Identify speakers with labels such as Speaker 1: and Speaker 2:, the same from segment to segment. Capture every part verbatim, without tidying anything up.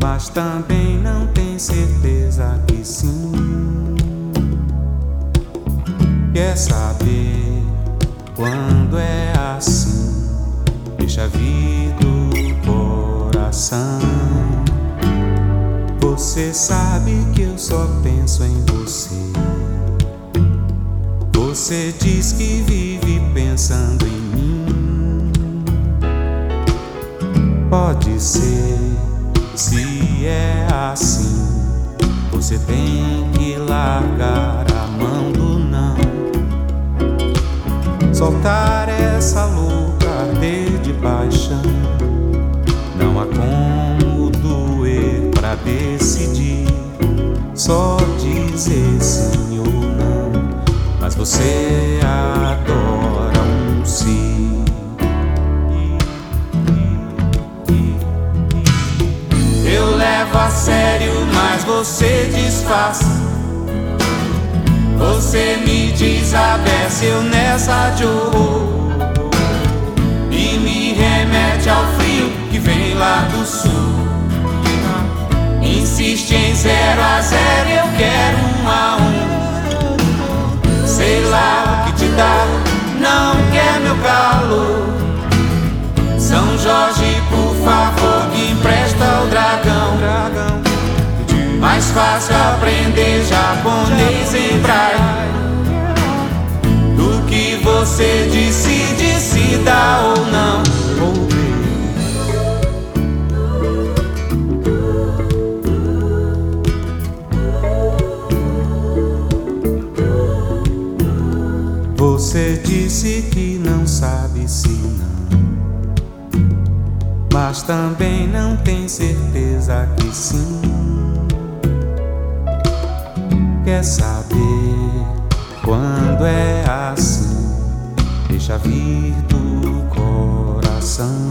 Speaker 1: mas também não tem certeza que sim. Quer saber quando é assim? Deixa vir do coração. Você sabe que eu só penso em você. Você diz que vive pensando em mim. Pode ser, se é assim, você tem que largar a mão do não. Soltar essa louca arder de paixão. Não há como doer pra decidir. Só dizer sim ou não. Mas você adora um sim. Eu levo a sério, mas você disfarça. Você me desabece, eu nessa de horror. E me remete ao frio que vem lá do sul. Insiste em zero a zero, eu quero um a um. Sei lá o que te dá, não quer meu calor. São Jorge, por favor, me empresta o dragão. Mais fácil aprender japonês em braille do que você decide se dá ou não. Você disse que não sabe se não, mas também não tem certeza que sim. Quer saber quando é assim? Deixa vir do coração.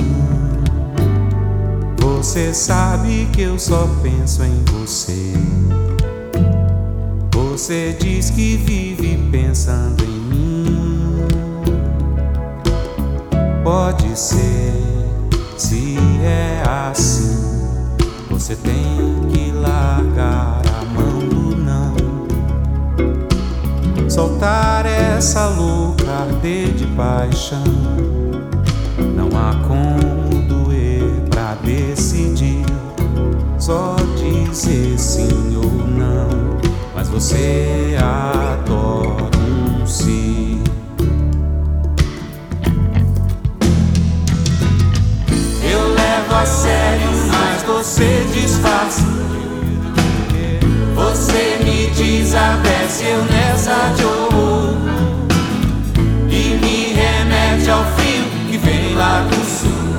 Speaker 1: Você sabe que eu só penso em você. Você diz que vive pensando em mim. Pode ser, se é assim, você tem que largar a mão do não. Soltar essa louca arder de paixão. Não há como doer pra decidir. Só dizer sim ou não. Mas você adora um sim. Eu levo a sério, mas você disfarça. Você me desabece, eu nessa de horror. E me remete ao frio que vem lá do sul.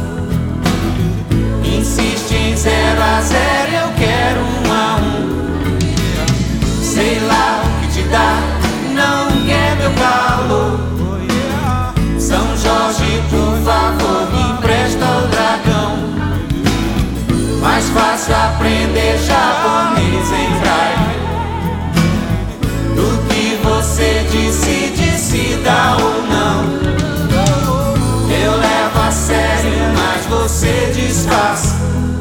Speaker 1: Insiste em zero a zero, eu quero um a um. Sei lá o que te dá, não quer meu calor. São Jorge, por favor, me empresta o dragão. Mais fácil aprender japonês em braille do que você decide se dá ou não. Eu levo a sério, mas você disfarça.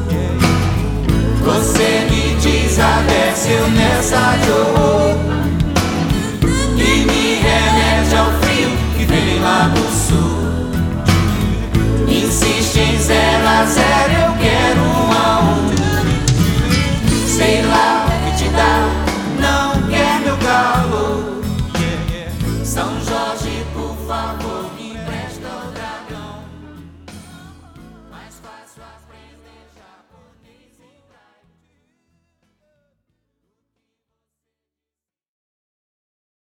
Speaker 1: Você me desabece, eu nessa de horror. E me remete ao frio que vem lá do sul. Insiste em zero a zero, eu quero um a um. Sei lá o que te dá, não quer meu calor. São Jorge, por favor.